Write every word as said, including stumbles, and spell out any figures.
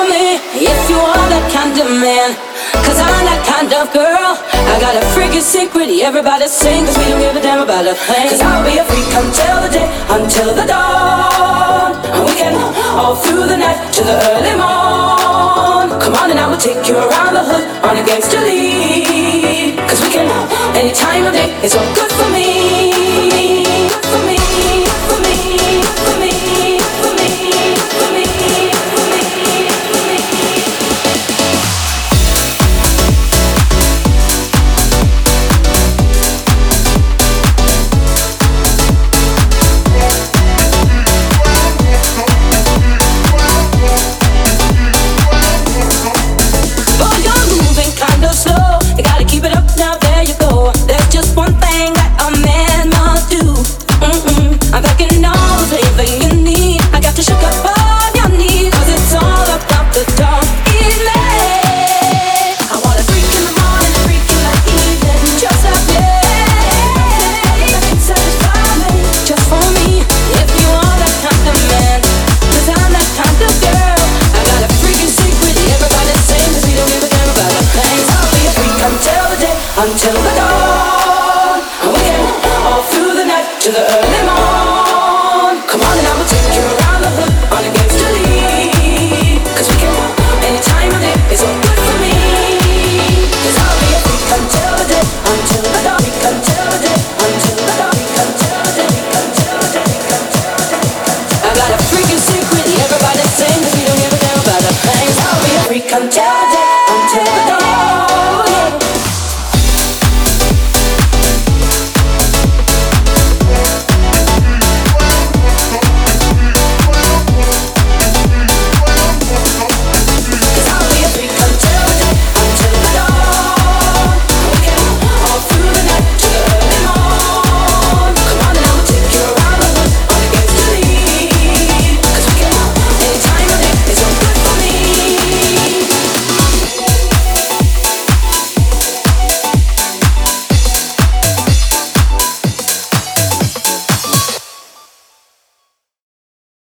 me if you are that kind of man. Cause I'm that kind of girl. I got a freaking secret, everybody sing. Cause we don't give a damn about a thing. Cause I'll be a freak until the day, until the dawn. And we can all through the night to the early morn. Come on and I will take you around the hood on a gangster lead. Cause we can, any time of day, it's all good for me. Good for me, for me, for me, for me, for me, for me, for me. Boy, you're moving kinda slow. You gotta keep it up now, there you go. There's just one thing that a man must do. Mm-mm. I'm packing all the flavor you need. I got to shook up on your knees. Cause it's all about the dog. Eat me. I want a freak in the morning, a freak in the evening. Just like me. You can satisfy me just for me. If you are that kind of man. Cause I'm that kind of girl. I got a freaking secret, everybody sing. Cause we don't give a damn about the things. I'll be a freak until the day, until the dawn. And we can all through the night to the early morn. Come on and I will take you around the hood on a gangster lead. Cause we can, any time of day, it's all good for me. Cause I'll be a freak until the day, until the dawn. Freak until the day, until the dawn. Freak until the day, until the day, until the day. I got a freaking secret, everybody sing. Cause we don't give a damn about a thing. I'll be a freak until